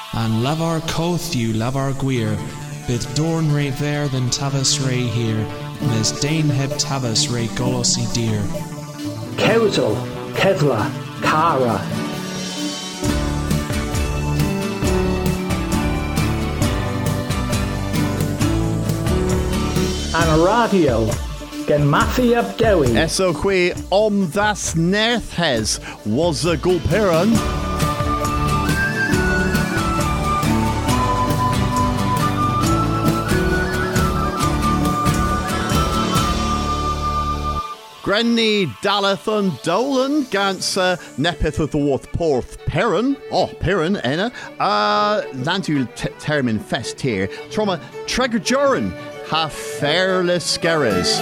and levar cothu levar gwir, bydd dorn re ver than tavas re here, mes dain heb tavas re golos I dear. Kewzel, Kevla, Kara. And a radio, gen Matthew Abdewi. Eso qui das nerthes was a gulperon. Grenny Dalathon Dolan Gansa Nepeth of the Worth Porth Perrin. Oh, Perrin, Enna. Nantu termin fest here. Trauma Tregajoran. Ha fairless scares.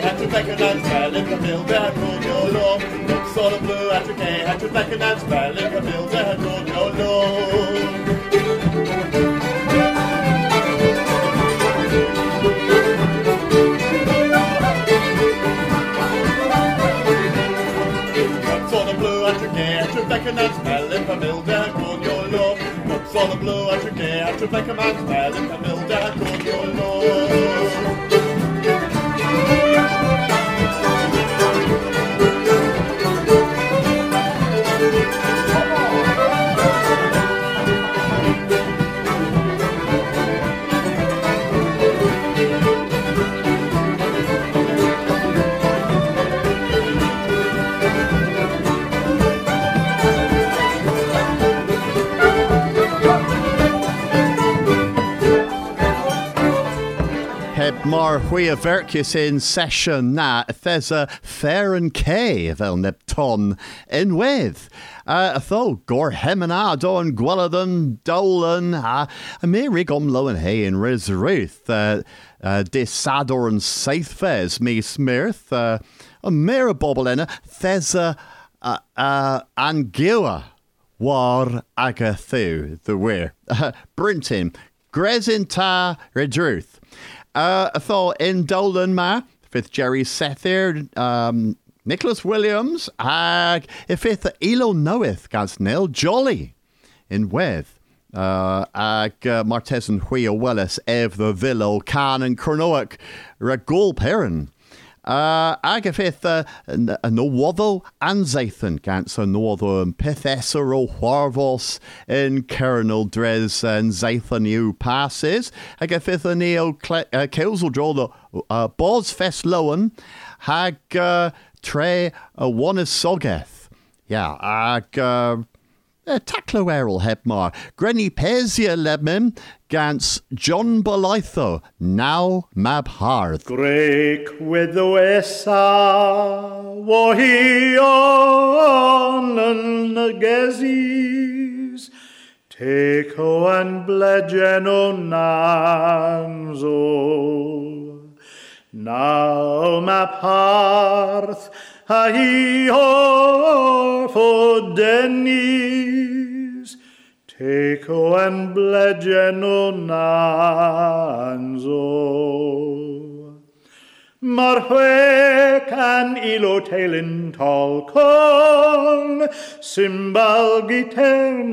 hat to back and dance, in the mill, there go your law. Looks all the blue hat to gay, hat to back and dance, in the mill, there go your law. Back and dance, in the mill, there go your law. Looks all the blue at your gay, at your back and dance, in the mill, there go your law. Mar hwy a vercus in session na there's a fair and K fel Nepton in with. Tho gor hemana don gweladan dolan a merig lo and hay in Rizruth dis sador and saithfes me smirth a mera bobblena there's a angua war agathu the weir Brinton Gresin ta Redruth. I thought in Dolan ma, fifth Jerry Sethir, Nicholas Williams, fifth Elo Knoweth, gans Neil Jolly in Weth, Martes and Huia Willis, Ev the Villo, Can and Cornoak, Ragul Perrin. Fifth Nowaddo and Zathan, gans a Nowaddo and Pithessa o Huarvos in Kernel Dres and Zathan U passes. Fifth Neo Kills draw the Boz Fest Lowen, Hag Tre Wanis Sogeth. Yeah, Taclo Errol Hebmar, Grenny Pezia Lebmim, Gans John Bolitho, now Mab Harth. Greg with the Wessa, Wahi on and the Gezis, Teko and Blegeno Nanzo, now Mab Harth. Hi ho for Denny's, Teko and Blegeno Nanzo. Marhwek and Ilo Tailin Tolkon, Simbal Giten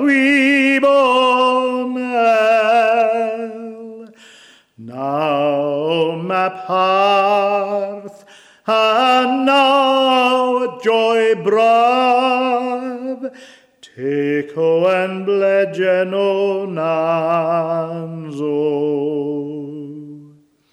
Hahuibonel. Now Map Hearth, and now joy brav, Teko and Blegeno Nanzo.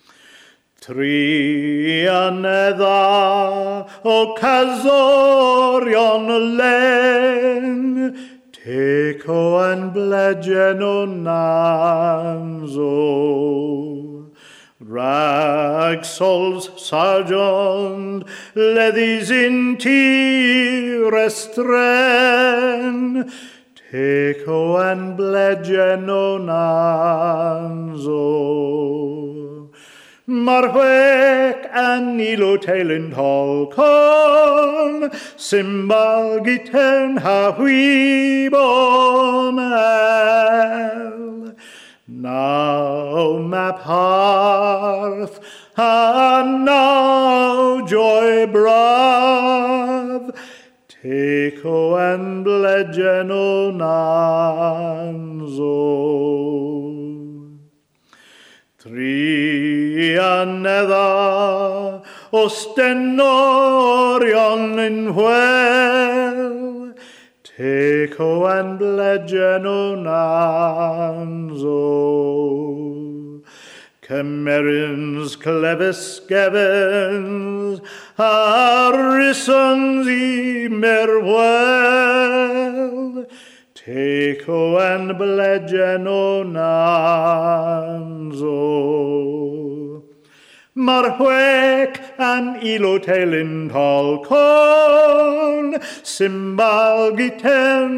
Tri anedda o Kazorion len, Teko and Blegeno Nanzo. Ragsols sergeant, leddies in restren, Teko and Blegeno Nanzo. Marhwek and Nilo Tailin Holcon, Simbal Giten Hahuibonel. Now Map Hearth, and now joy brav, Teko and Blegeno Nanzo. Tri anedda ostenorion in well, Teko and Blegeno Nanzo. Camerins, Clevis, Gevins, Harrisons, Merwell, Teko and Blegeno Nanzo. Marhwek and Ilotailin Tolkon, Simbal Giten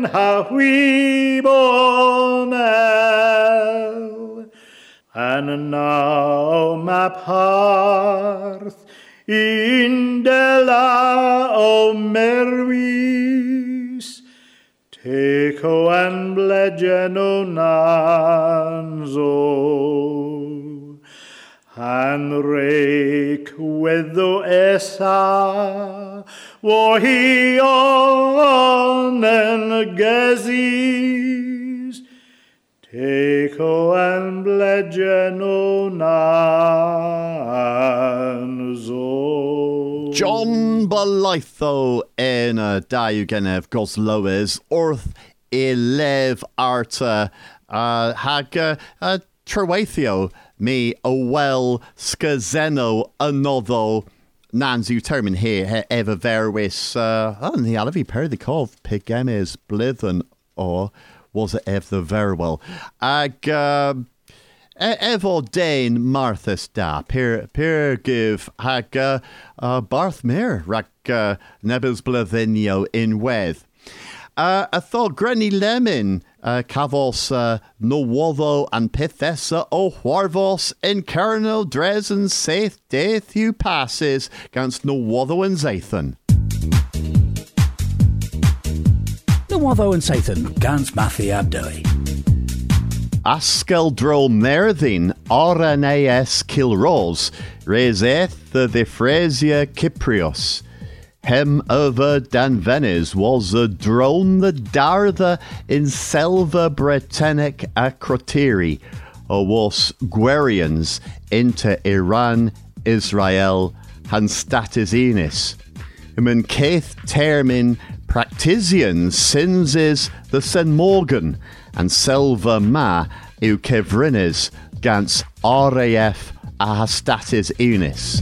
Hahuibonel. And now Map Hearth, in della o mervis, teco and blegeno nanzo, and rake wedo essa, war he on and gezis, teco and blegeno nanzo. John Balaitho in a Diugenev Gosloes, Orth Elev Arta, Haga, Trewathio, me, a well, Skazeno, another. Nanzu termin here, ever verwis, the Alavi Perdikov, Pigemes, Blithen, or was it ever very well? Evo Dane Marthas da, Pir give Haga, Barthmere, Rak Nebels Blithenio in Weth. I thought Granny Lemon, Cavos, Nowotho, and Pithessa, O Huarvos, in Colonel Dresden, saith death you passes, against Nowotho and Zathan. Nowotho and Zathan, gans Mathi Abdoi. Askeldro Merdin, Oranaes Kilros, Rezeth the Phrasia Cyprios. Hem over Dan Venice was a drone the Dartha in Selva Bretenic Acrotiri, or was Guerians into Iran, Israel, and Statizinis. In Keith termin Practisians sins is the Sen Morgan, and Selva Ma eu Kevrines gans RAF Ahastatis Unis.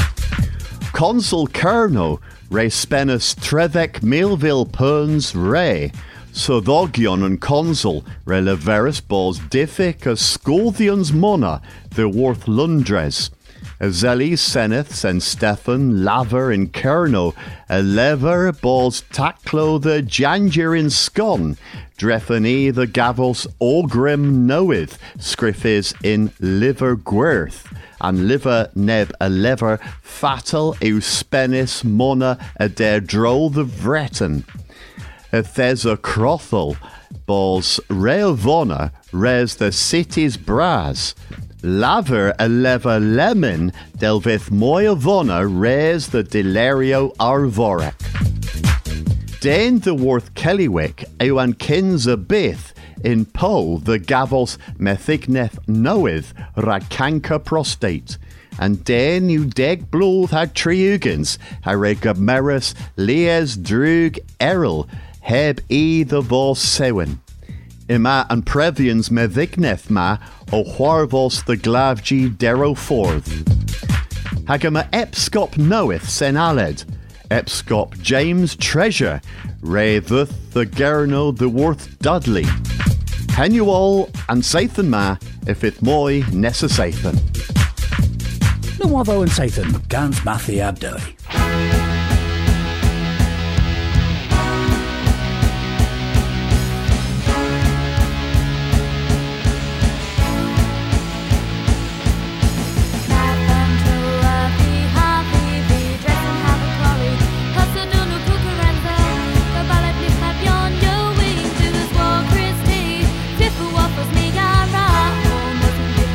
Consul Kerno Re Spenus Trevec Milville Perns Re, Sodogion and Consul Re Leverus Bos Diffic as Scorthians Mona, the Worth Lundres, Azelis Seneth and Stephan Laver in Kerno, a Lever Bos Taclo the Janger in Scon, Drefani the Gavos Ogrim Noeth, Scriffis in Liver Gwerth, and liver neb a lever fatal euspenis mona a der drol the vretten. A thesa crothel, bos reovona res the city's bras. Laver a lever lemon delvith moyavona res the delerio arvorek. Dane the worth Kellywick ewan kins a bith in Po the Gavos Methigneth knoweth Rakanka prostate, and den you deg bloth had triugans, Haregamerus Lies Drug Errol, Heb the Vos Sewin. Ima and Previans Methigneth ma, O Huarvos the Glavji Dero Forth. Hagama Epscop knoweth Sen Aled, Epscop James Treasure, Raveth the Gerno the Worth Dudley. Hen you all, and Sathan ma, if it moi nessa Sathan. Nowotho and Zathan, gans Mathi Abdoi.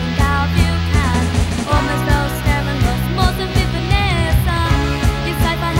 Almost all staring, most of it Vanessa.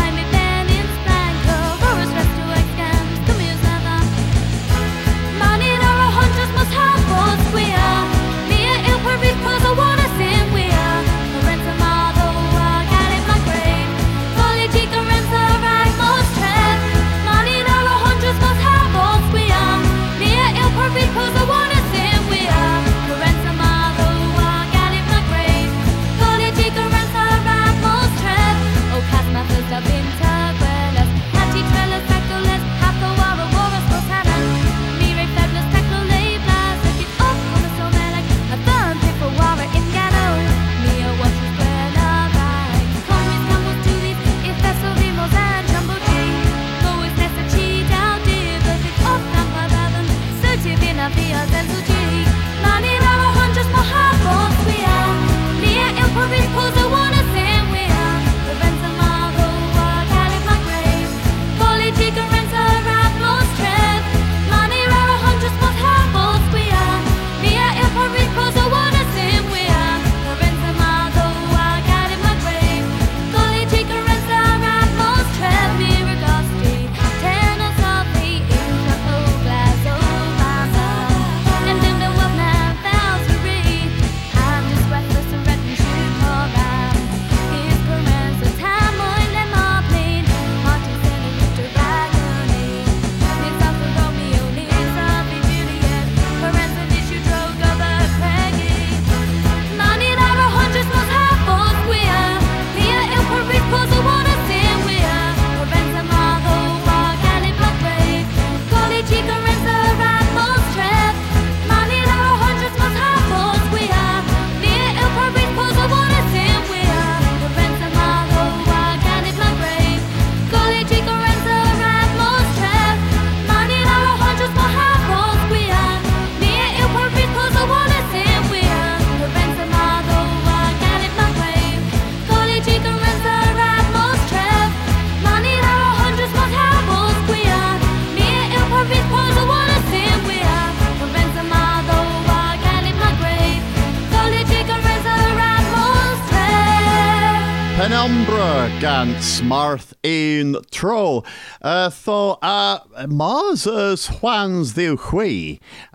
gan smarth in tro. Tho Mars as Juan's the Hui.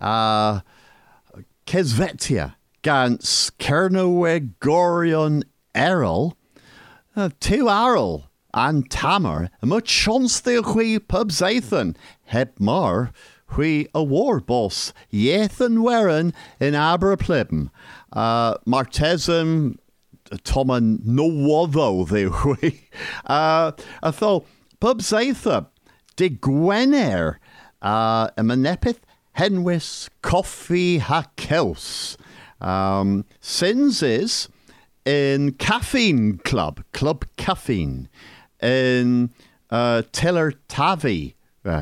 Kesvetia gans Kernowe Gorion Errol. Two Arrol and Tamer. Much chance the Hui pub Zathan. Heb Mar. Hui a war boss. Yethan Weren in Aberplibben. Martesum. Toman no wotho the hui. Atho pub Zatha. De Gwener. A manepith. Henwis coffee ha kels. Sins is in Caffeine Club Caffeine, in Tiller Tavi,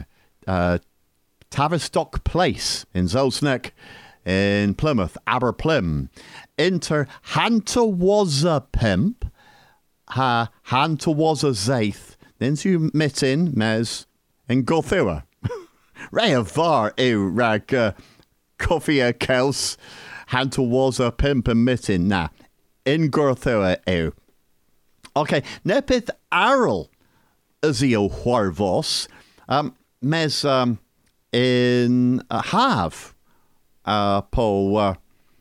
Tavistock Place in Zolsneck, in Plymouth, Aberplym. Inter Hanta was a pimp, Hanta was a zaith, then you mit in mes in Gothua. Ray of var ew rag coffee a kels, Hanta was a pimp and mitten na. In Gorthua ew. Okay, nepith Arrol azio huarvos, mes in have have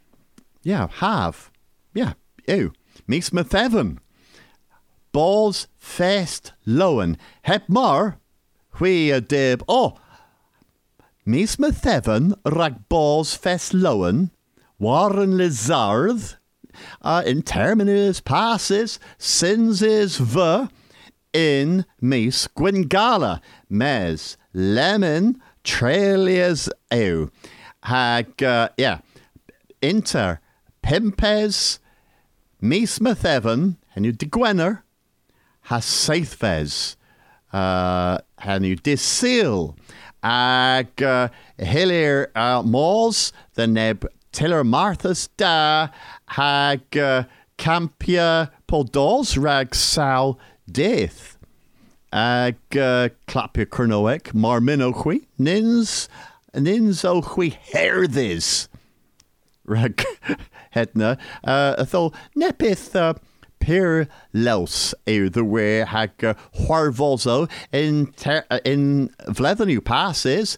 ew. Mis Methevan. Balls fest lowen. Hep mar hui a dib. Oh, Mis Methevan rag balls fest lowen. Warren Lizard. In terminus passes, sins is ver in mis Gwingala, mes lemon trailias ew. Hag, inter pimpes mis Methevan, and you de Gwenner, has saithves, and you disseal, ag hillier mors, the neb Tiller Marthas da hag campia podos rag sal death. Ag clapia kernoek marminohui nins ohui herdis rag hetna tho nepith pir los the way hag huarvozo in vlethanu passes.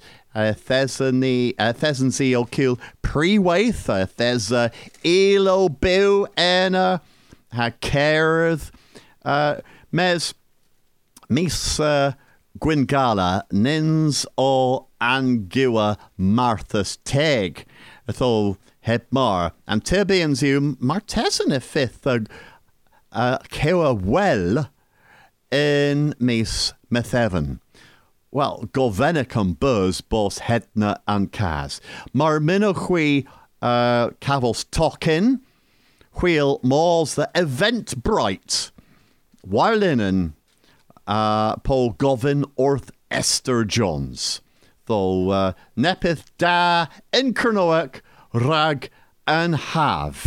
Thesany o'kill pre-waith, Thes elo bill and ha careth mes mis Gwingala nins o angua Marthas teg tho hebmar and tibians you martesan a fifth kewa well in mis Methevan. Well, Govenicum buzz boss Hedna and Kaz. Marminohui Cavils Tokin. Wheel Mors the Event Bright. Wirelinen Paul Govin Orth Esther Johns. Though Nepith Da Inkernoek Rag and Have.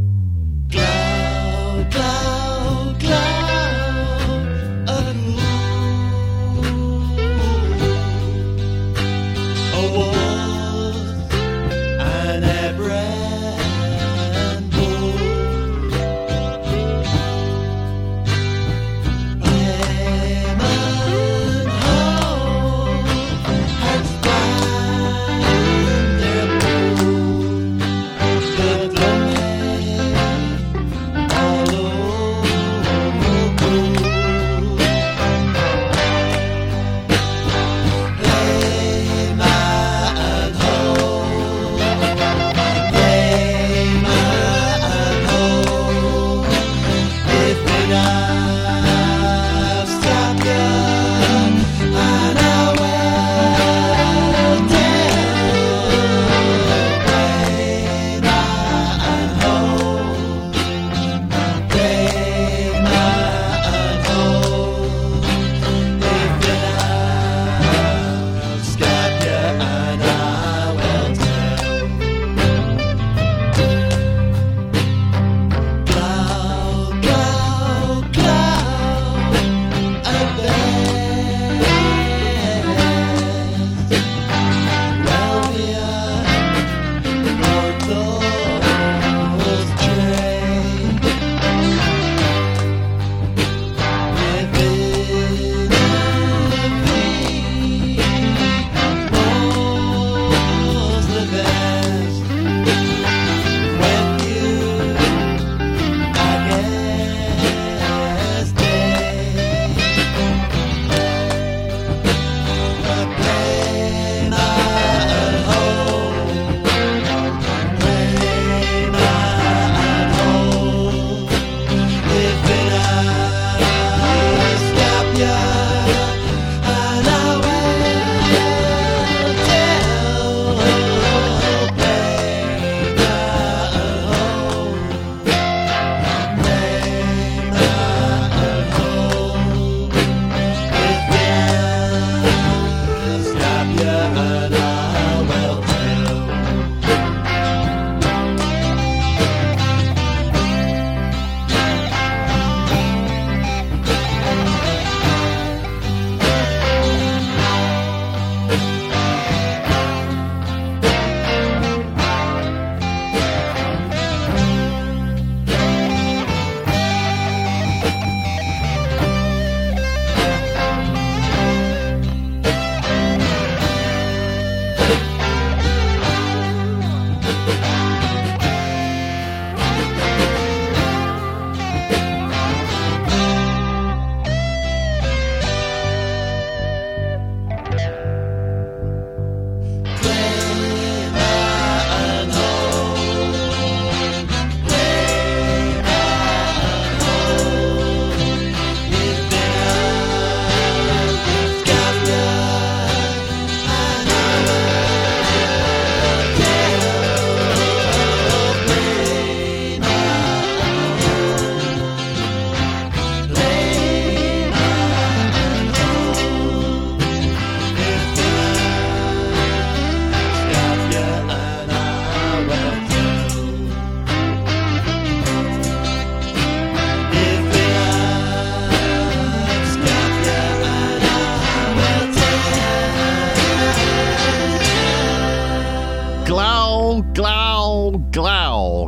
Cloud, cloud, cloud.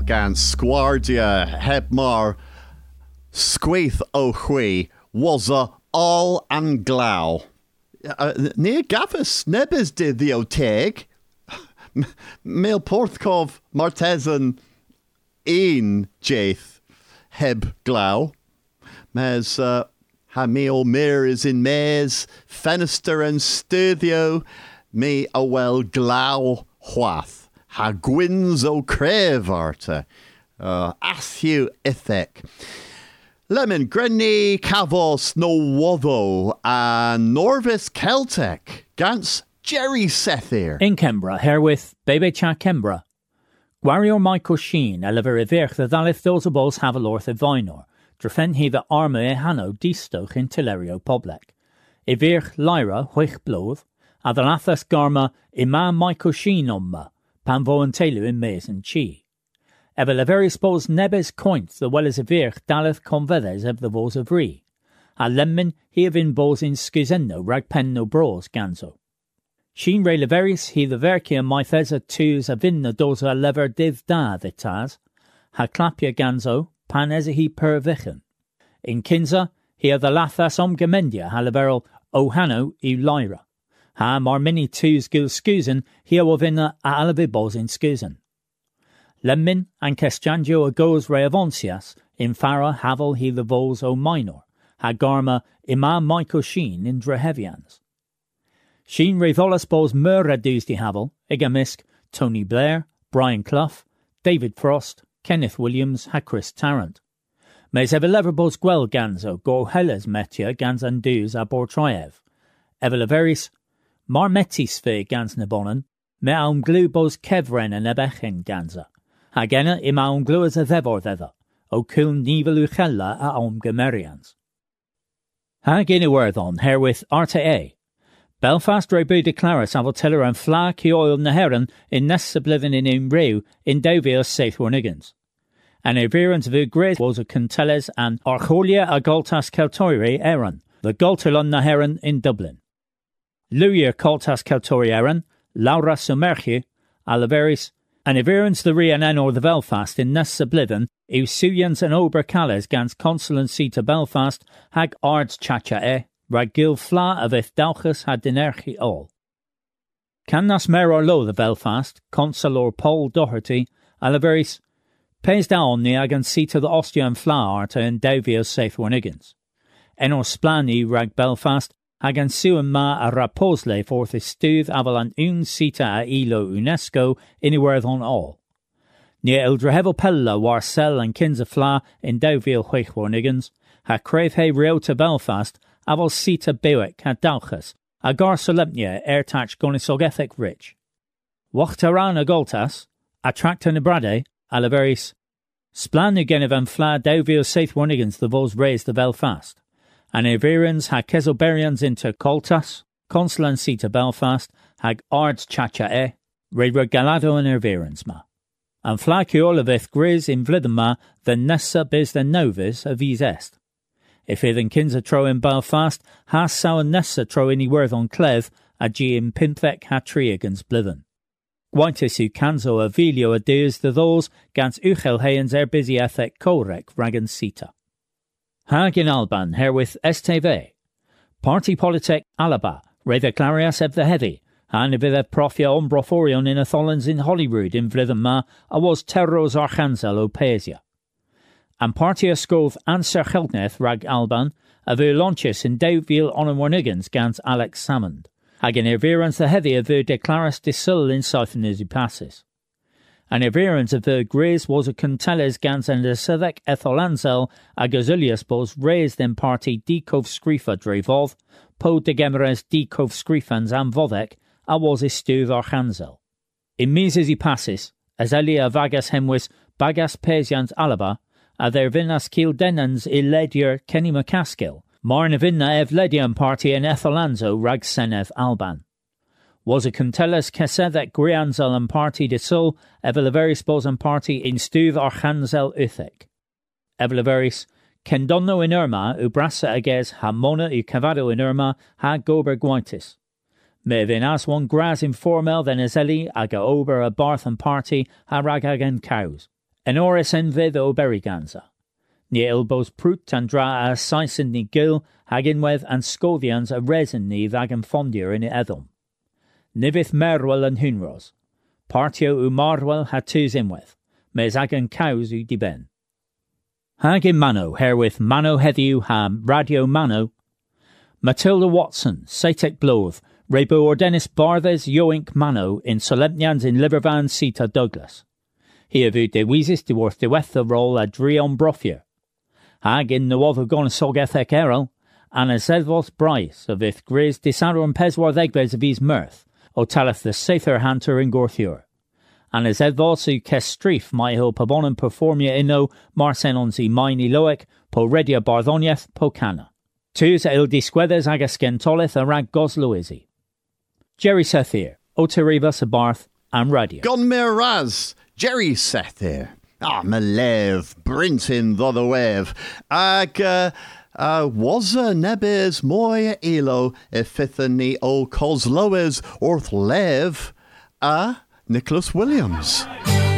gan squardia heb mar squeath o chwi was a all and glow. Near gaffus nebes did the oteg. Mail Porthkov Martesan een jaith heb glow. Mes ha meal mir is in mes fenister and studio me a well glow hwath ha gwins o crevarte ashu ithek. Lemon Grenny Cavos no Wotho and Norvis Celtic Gans Jerry Sethir. In Kembra, herewith Bebe Cha Kembra. Gwarior Michael Sheen, Eliver Ivirch the Dhalith Dozabos Havalorth Evinor, Drefen he the Arma e Hano Distoch in Tilerio Poblek. Ivirch Lyra, Huich Bloth, Adalathas Garma, Imam Michael Sheen Omma, Panvo and Telu in Maze and Chi. Ever Leveri spos Nebes Coint, the well as Ivirch Daleth Convedes of the Vos of Ree. A Lemmin he of in Bos in Skuzeno, Ragpen no Bros, Ganzo. Sheen re leveris he the verkia mythesa twos a vinna doza lever div da vitas, ha clapia ganzo, pan eza he per vichen. In Kinza, he the lathas omgemendia ha leveril ohano e lyra. Ha mar mini twos gil scusen, he vinna a alabibos in scusen. Lemmin and Kestjanjo a goes re avoncias, in Farah havel he the vols o minor, ha garma imam Michael Sheen in Drehevians. Sheen Revolas Bos Murra Doosdy Havel, Igamisk, Tony Blair, Brian Clough, David Frost, Kenneth Williams, ha Chris Tarrant. Mes Eveleverbos Gwel Ganzo, Go Helles Metia Gans and Doos a Bortraev. Eveleveris, Mar Metis Fe Gans Nebonen, Me Aum Glu Bos Kevren and Ebechen Ganza. Hagena im Aum Glu as a Thevor Thither, O Kuln Niveluchella a Aum Gemerians. Hagina Worthon, herewith Arte A. Belfast Rebu declaras avotiller and fla ki oil na heron in ness oblivion in Imreu in Dovios saith Warnigans. And Everans vu Grace was a Canteles and Archolia a Goltas Cautori Eran, the Goltilon na heron in Dublin. Luyer Coltas Cautori Eran, Laura Sumerchi, Alaveris, and Everans the Rian or the Belfast in ness oblivion, Eusuyans and Obercales gans consulancy to Belfast, hag ards chacha Rag gil fla of ith dauchus had dinerchi all. Cannas meror lo the Belfast, Consulor Paul Doherty, Alaveris, pays down the agan seat of the Ostian fla arta in Dovios saith Warnigans. Enor splani rag Belfast, hagan suan ma a raposle forth is stuth avalan un sita a ilo UNESCO anywhere on all. Near Eldrehevel Pella war sell and kinza fla in Dovio huich Warnigans, ha crave he reo to Belfast, Aval sita bewek ha dauchas, a gar solemnia airtach gonisogethek rich. Wachtaran a goltas, attracta nebrade, alaveris, splan ugenevan fla Dovio saith Warnigans the vos raised the Belfast, and Everans ha kesoberians into Coltas, consulan sita Belfast, hag ards chacha re regalado and Everans ma. And fla kioleveth gris in vlidama the nessa bis the novis of vis est. If even kinza tro in Belfast, has sao nessa tro any worth on Clev, a g in Pimthek ha triagans blithen. Guantis u canzo a vilio a deus the those, gans uchel heens busy ethek korek ragan sita. Hag in Alban, herewith STV. Party politic Alaba, Reda Clarias of the Heavy, and with profia ombroforion in a Tholans in Holyrood in Vlithen ma, a was terros archansel Opasia. And party a scove answer Cheltneth rag Alban, a vu launches in Dovil on Warnigans gans Alex Salmond. Hag in Everans the Heavy a vu declaras de sul in Southern passes. And Everans a vu Grace was a Conteles gans and the Sevek Etholansel a Gazulius bos raised in party Dekov Skrifa Drevov, po de Gemeres Dekov Skrifans and Vodek, a was a stuv archansel. In Mises passes, as Elia Vagas Hemwis Bagas Pesians Alaba, a there vinnas Kildenans illedier Kenny McCaskill, marna vinna ev ledian party in Etholanzo rag Senev Alban. Was a Conteles Kesedek Grianzel and party de Sul, Eveleveris Bosan party in Stuv Archansel Uthek. Eveleveris, Kendonno in Irma, Ubrasa ages Hamona u Cavado in Irma, ha Gober Guantis. Mevin as one gras in Formel then Ezeli, aga Ober a Barth and party, ha ragagan cows. En oris en fydd o beriganza. Ni ilbos prwt and dra a saisen ni gil haginwedd and scovians a resin ni vagan fondir in edom. Nivith merwel and hunros. Partio u marwel ha tus inwedd. Mes agan cows u diben. Hagin mano herewith mano heddiw ha radio mano. Matilda Watson, Satek Bloth, Rebo Ordenis Barthes Yoink Mano in Solemnians in Livervan Sita Douglas. Here vu de wisis de worth de wetha roll a drion brofier. Hag in no other gon sogethek errol, and a zedvos bryce of ith gris de saron peswar egbes of his mirth, o taleth the sather hunter in Gorthur. And a zedvos u kestrif my ho pabonum performia inno marsenons i mini loek po redia barthonieth po cana. Tus il disquedes agascentoleth a rag gosloisi. Jerry Sethir, Oterivas a Barth, and Radio. Gon Miraz, Jerry Sethir. Malev, Brintin Doddowev. Was nebes moy elo ifithani o Cosloes orth lev Nicholas Williams.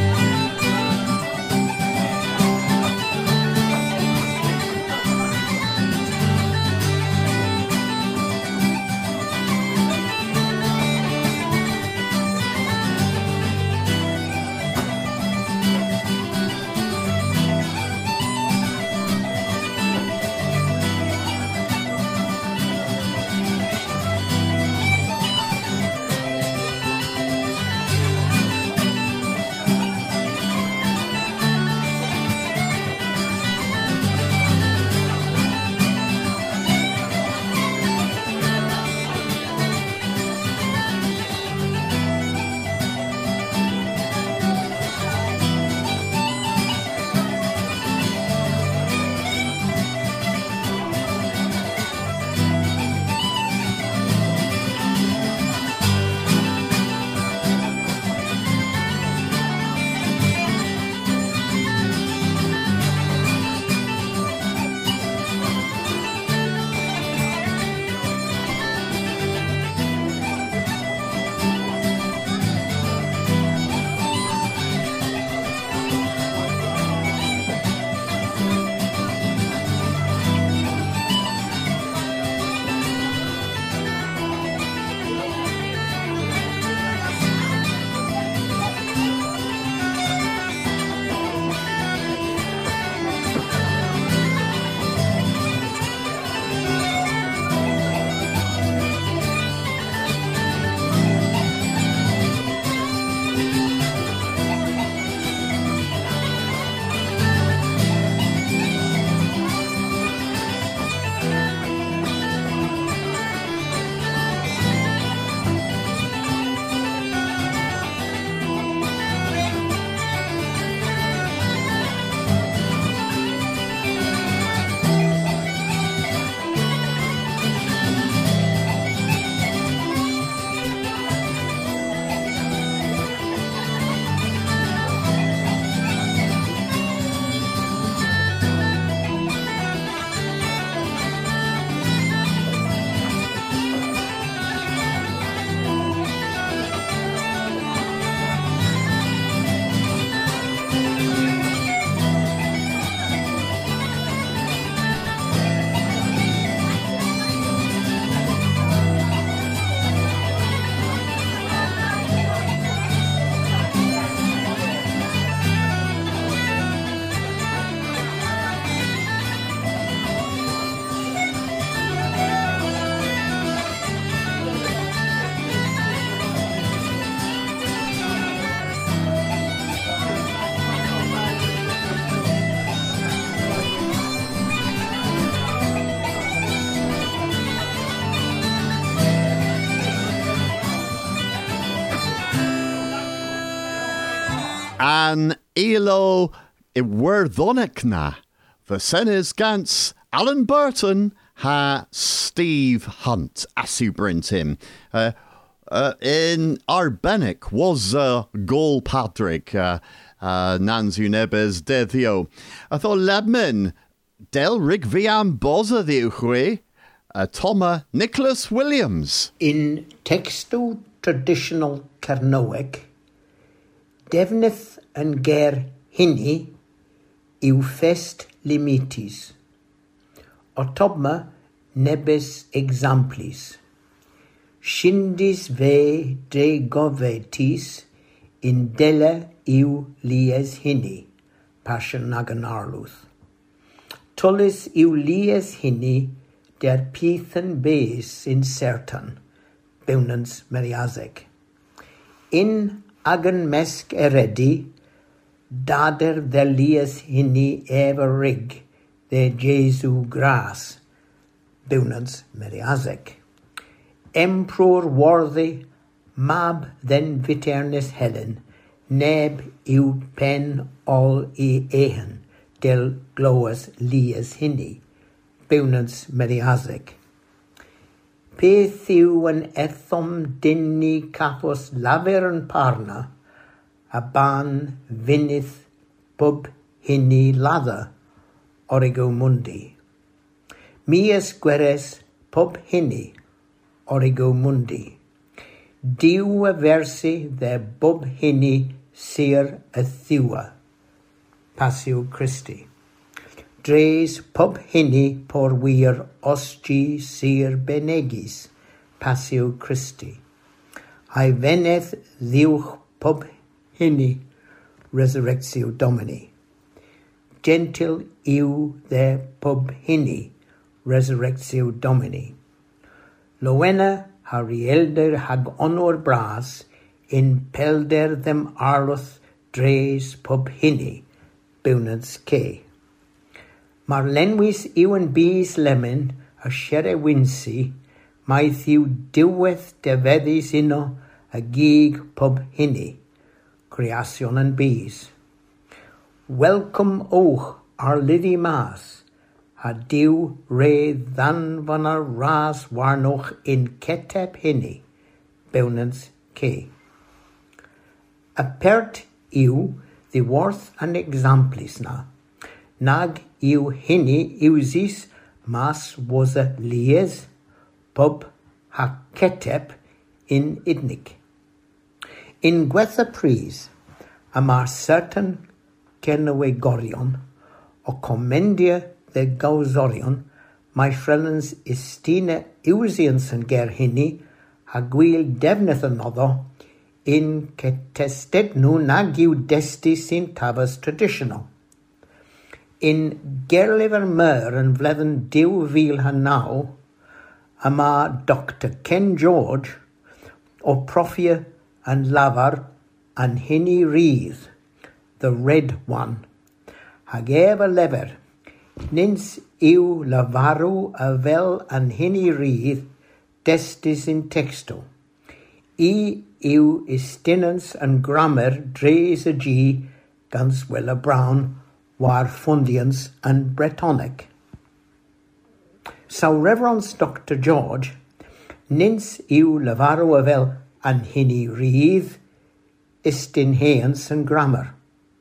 An elo iwerddonecna. Versenes Gantz, Alan Burton, ha Steve Hunt, asu brintim. In Arbenik was Gol Patrick, Nanzu Nebes Deddio. I thought Lebman, Del Rig Viam Boza the Uchwe, Toma Nicholas Williams. In texto traditional Carnoeg, Devnith and Ger hynny yw fest limitis. Otobma nebis exemplis. Shindis ve de govetis in della yw lies hynny, passion nagan arluth. Tullis yw lies hynny der pithan beis in certan, bewnans meriazeg. In agan mesk eredi, dader velias hynny ever rig, de Jesu gras, bewnans meriazeg. Emperor worthy, mab then viternis Helen, neb yw pen all I ehen, del gloas lias hynny, bewnans meriazeg. Peth yw yn ethom dynnu capos lafer yn parna, a ban fynydd bub hynny ladder, origo mundi. Mias gweres pub hynny, origo mundi. Diw a versi de bub hynny sir a thiwa, passio Christi. Dres pub hynny por wir osgi sir benegis, passio Christi. Hai veneth ddiwch pub hynny, resurrectio Domini. Gentil yw de pub hynny, resurrectio Domini. Lowena harielder hag honor bras, in pelder them arluth dres pub hynny, bewnans ke. Mar lenwys yw yn bys lemon, a shere winsi, maeth yw diwedd defeddys uno, a gig pub hynny, creation yn bys. Welcome och ar liddi mas, a diw re ddan van ar ras warnoch in ketep hynny, bewnans ke. Apert yw ddiworth an exemplis na, nag yw hynny usis mas was a lies, pub ha ketep in idnig. In gwetha pris, a mar certain cernawe gorion, o commendia de gausorion, mae frelens istina usians yn ger hynny, a gwyl defnydd yn oddo, in cetested nhw nag yw desti sy'n tabas traditional. In gerlyfr myr yn fledd 2009, yma Dr. Ken George o proffia yn lafar yn hynny rydd, the red one. Hag ef y lefer, nins yw lafarw a fel yn hynny rydd destis in texto. I yw istinans yn grammar dres y G gan Swella Brown war fundians yn Bretonic. Saw Reverence Dr. George, nins yw lafarw a fel yn hynny rydd istin heans yn grammar.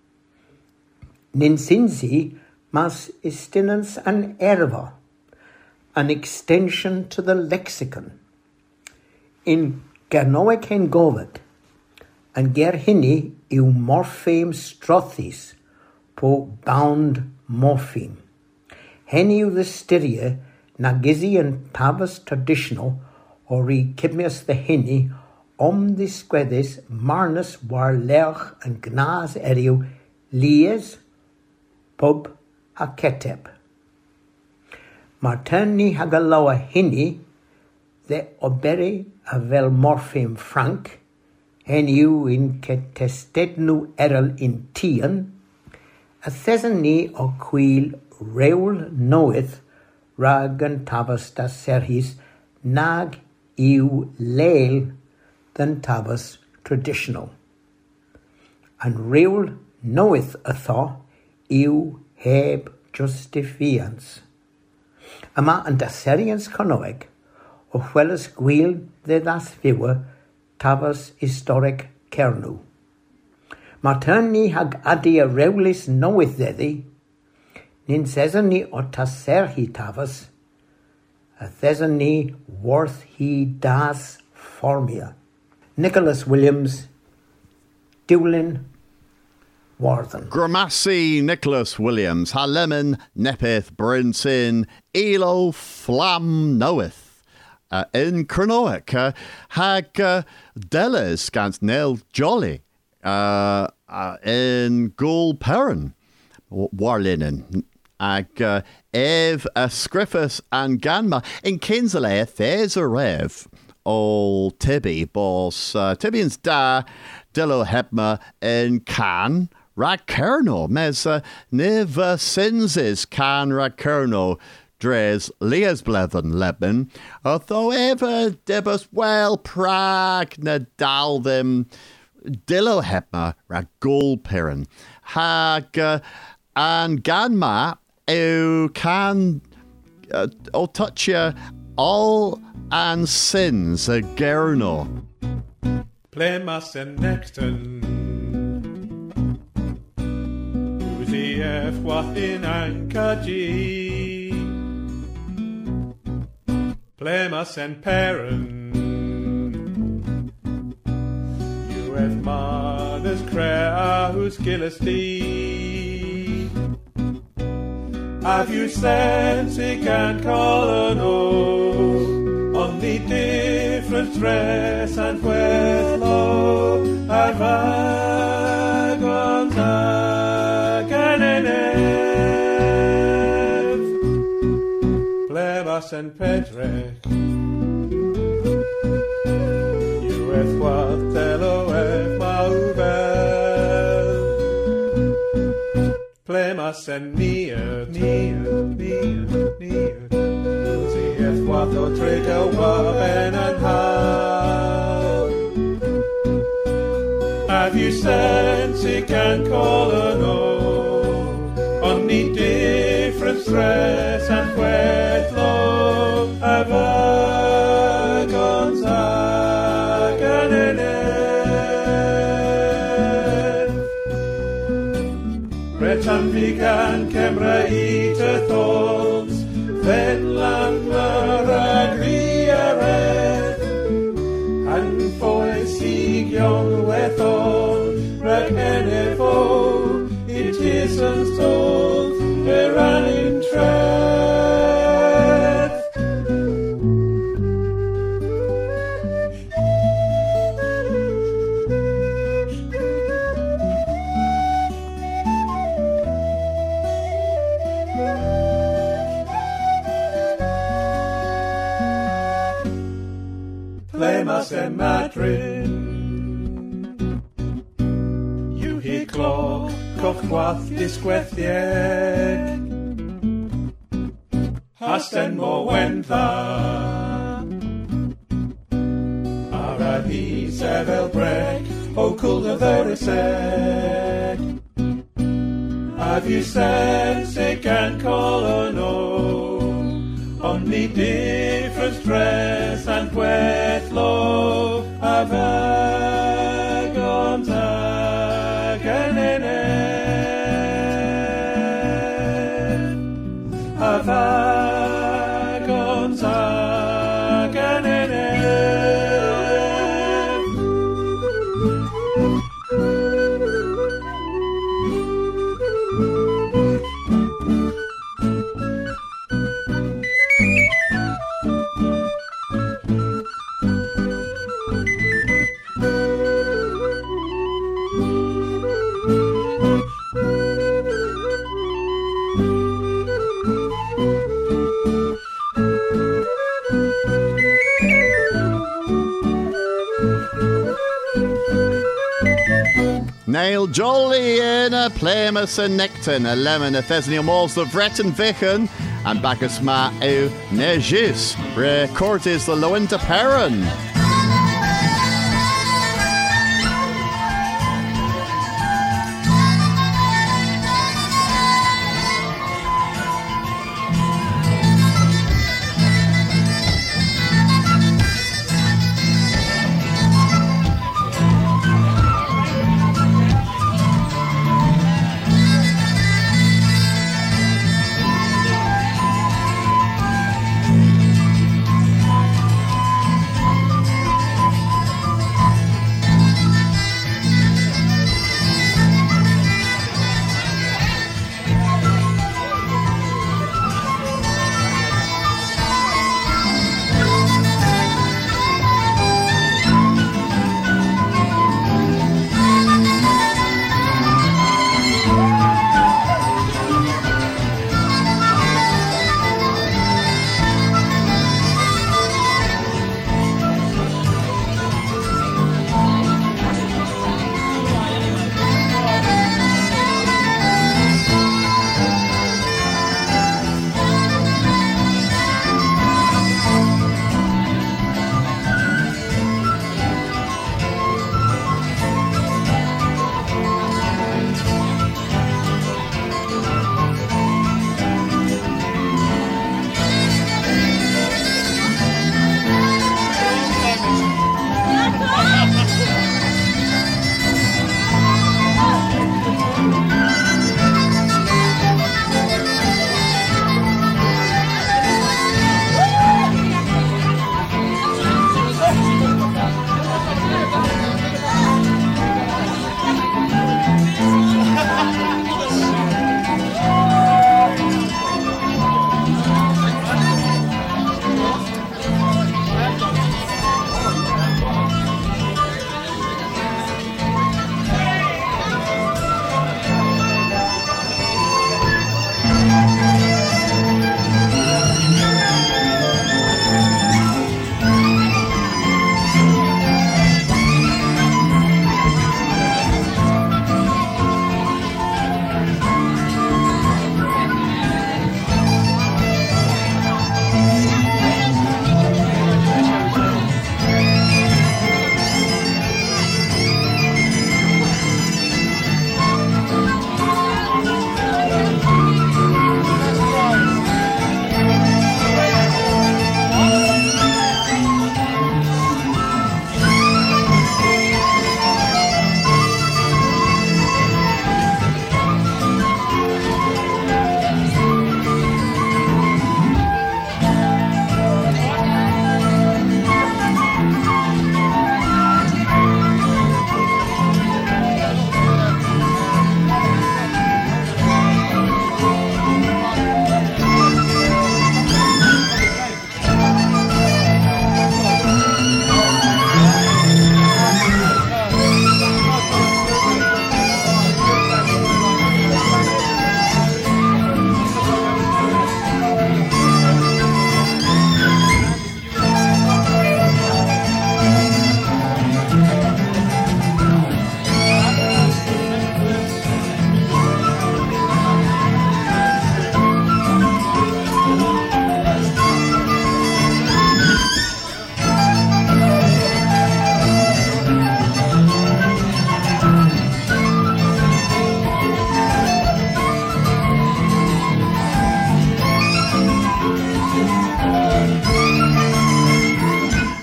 Nins insi mas istinans yn erfa, an extension to the lexicon. In Gernoeg hen gofod, yn ger hynny yw morpheme strothis po bound morpheme. Hen yw ddystyria na gysi yn tafas traditional o ri cydmias the hynny ddisgweddus marnus war lech yn gnas eriw lies, pub a ketep. Mar tynnu hag a lawa hynny, the oberi a fel morpheme franc, hen yw in cetestednu erel in tian, a thesyn ni o cwyl rewl noeth rag yn tafas da serhis nag yw leil than tafas traditional. An rewl noeth a tho yw heb justifians. Yma yn daserians conoeg, o chwelas gwyl dde ddas fywa tafas historic cernw. Mae tyn ni hag adi a rewlis noeth ddeddi, nyn sesyn ni o taser hi tafas, a thesyn ni worth hi das formia. Nicholas Williams, Dewlin, Warden. Gramassi Nicholas Williams, Haleman Nepith Brinson, Elo Flam Knoweth. In Cronoic, Hag Delas Gans Nell Jolly, in Gul Perrin, Warlinen. Ag Ev Scriffus and Ganma in Kinsley, there's a rev. Ol Tibby, boss Tibbians da Dillo Hepma in Can Rakerno, mes Niv Sinses Can Rakerno, Dres Leas Blevin Lebin, although ever Debus well Prague Nadal them Dillo Hepma Ragul Piran, Hag and Ganma, who can touch you all and sins a gerno. Plemas and Necton Uzi F in Ankaji Plemas and Perrin UF Manas Crea who's Gillisti Have you sense he can call an on the different dress and wedlock have wagons again Plebas and Petrek UF Watelo F Mauvel Plemas and near What the trigger weapon and how have you sense he can call an on the different stress and wedlock have wagons again Retan vegan camera eater thoughts then land maragriaret and for sig young wethon regnefo it isn't told there an interest Plemas and Madrid You hear clock Cochwath disgwethieg Hasten mo wentha Arahi sevel brek O cool of veriseg Have you sense it can call an only different stress and wedlock have wagons again have wagons again Nail Jolly in a Plemas and Necton, a lemon, a Thesniel Malls, the Vretten Vichen, and Bacchus Ma au Nejis, Recortis the Lointa Perrin.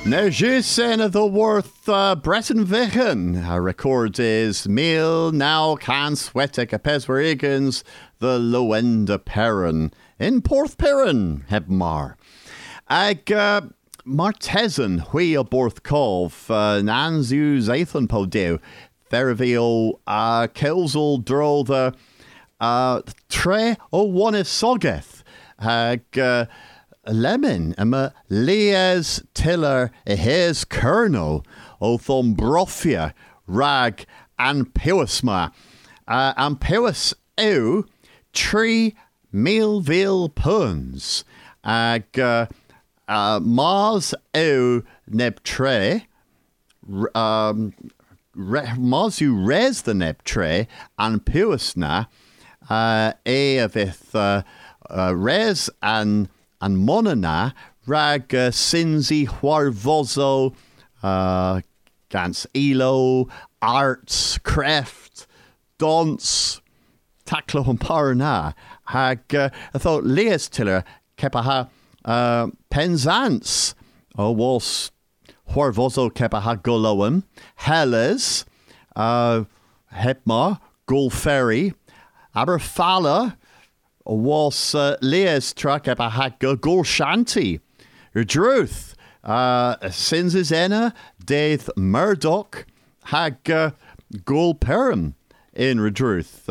Nou, juist of the worth Breton Vichen. Record is Meal now can sweatek a peswerigens the Lowenda Perrin in Porth Perrin Hebmar. Ag Martesan hui a Borth Cov Nanzu Zathan Podeu Thervio Kelsel Dro the Tre o one is Sogeth Ag Lemon, Lies Tiller, Hes Colonel, O Thombrofia, Rag, and Pewasma. And Pewas Ew, Tree, Mealville Puns. Ag Mars Ew Neb Tre, Marsu Res the Neb Tre, and Pewasna, Avith Res and Monana, Rag Sinzi Huarvozo, Gans Elo, Arts, Creft, Dons, Taklo and Parana, Hag, I thought Leas Tiller, Kepaha, Penzance, was Huarvozo Kepaha Goloam, Helles, Hepmar, Gulferry, Aberfala, was Leas truck up a hagga Gorshanti. Druth, Sinses Enna, Daith Murdoch, Hagga Gulperum in Redruth,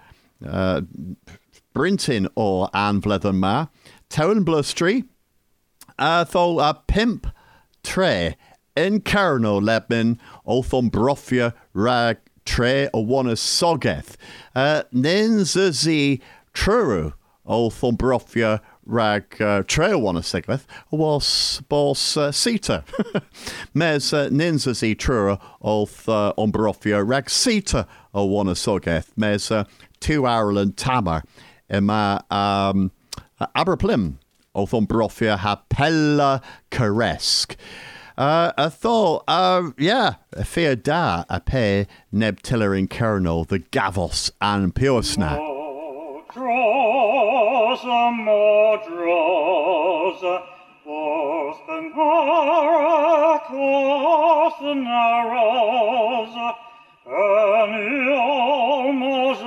Brinton or Ann Bletherma, Town Blustry, Tho a Pimp Tre, in Carno Lebman, Othom Brofia, Rag Tre, or one of Sogeth, Ninzazi. True, O Thombrofia Rag Trail one a Sigmeth was Boss Sita. Mes Ninzazi True, O Thombrofia Rag Sita O one a Sogeth. Mes 2 Ireland Tamar. Emma Aberplim O Thombrofia Hapella Caresk. I thought, fear da a pe Neb Tiller in Kernel, the Gavos and Puresna. Draws, more draws, forth the narrows, and almost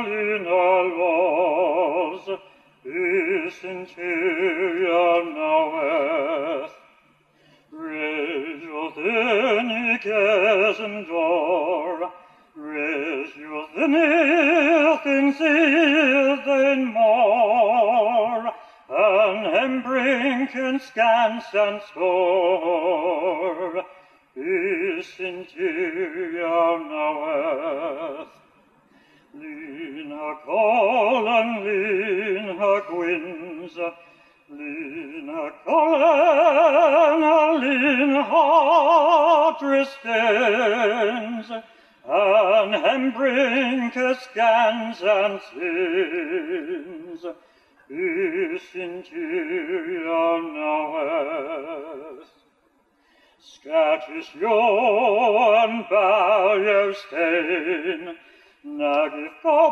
laws, is interior knoweth, raise your thin and door, raise your thin in more, and brink and scans and store, is interior knoweth. Lean her call and lean her gwins, lean her call and lean her dristens, and brink scans and sins, is interior knoweth. Scatches yo and bow your stain, nagif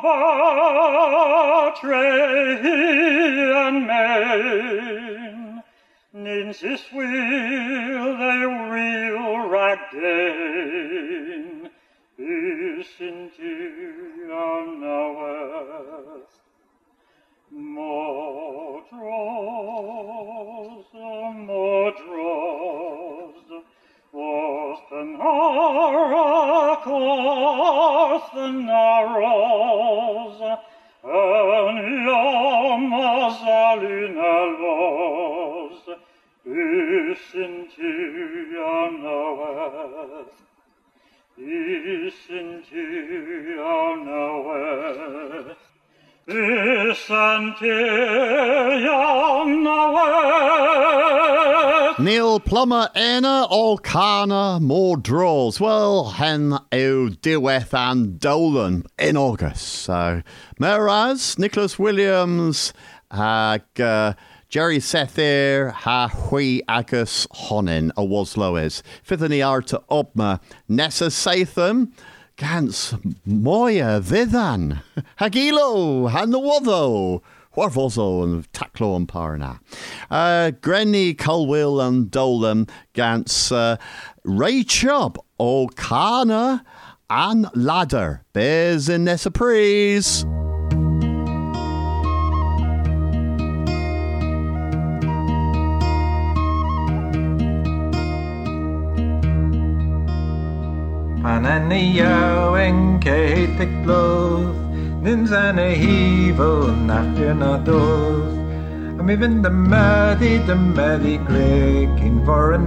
goba trey and main, ninsis wheel they reel ragdain, is interior knoweth. More draws, was the narrows, and Yamazalina laws, is interior knoweth. Is interior knoweth. Is interior knoweth. Neil Plummer Enna Olcana more draws. Well, hen o diweth and Dolan in August. So Meraz, Nicholas Williams, Jerry Sethir, ha hui agus honin a was loes. Fithani arta obma Nessa Satham. Gans moya vidhan. Hagilo, Hanawotho. Warfozo and Taclo and Parna. Grenny, Colwill and Dolan gans Ray Chubb, O'Connor and Ladder. Bears in this surprise. Pan en y yawing ceitig blodd, Nins en y hifo nach yn o dodd. Am I fynd y meddi greg, in foreign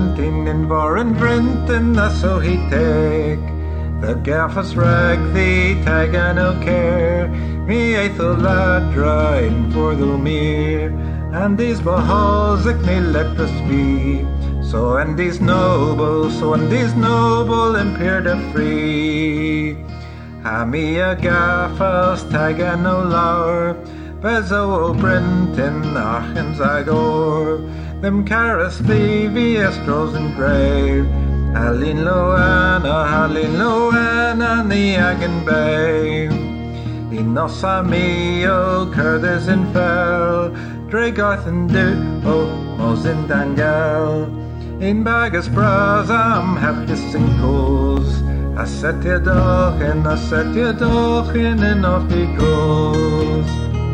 bryntin a so he teg. The gaffas rag thee tag an o care, mi eithol ladra in for the mere, and these behalls ic ni let us be. So and these noble and peer the free. Ha me a gaffas tag an o laur, Bezo o Brenton ach en Zagor, them caras Levy estros and grave. Halin Loana, the Agan Bay. In Nossa mio, Curtis in Fell, Dragoth and Du, O Mosin Dangal. In Bagas Brazam, have hissing coals. I set your dog and off he goes.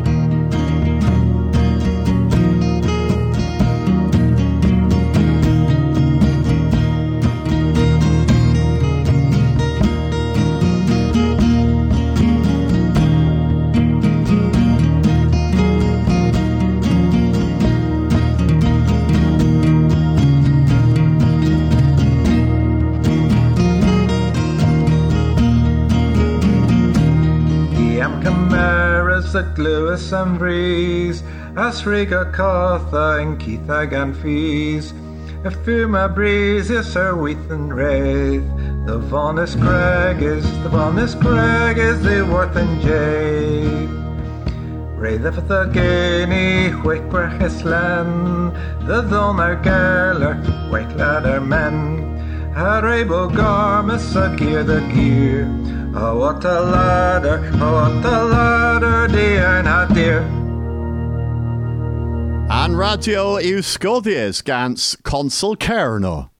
Lewis and Breeze, Asriga Cotha and Keitha gan Fees, a Fuma Breeze is Sir Weathan Wraith, the Vonus Crag is the Worth and Jade. Wraith of the Guinea, Wickwer Hislan, the Donar Garler, Wake Ladder Men, Harabo Garmus, a the gear. Oh, what a ladder, dear, not dear. And Radio Euscodius gans Consul Kerno.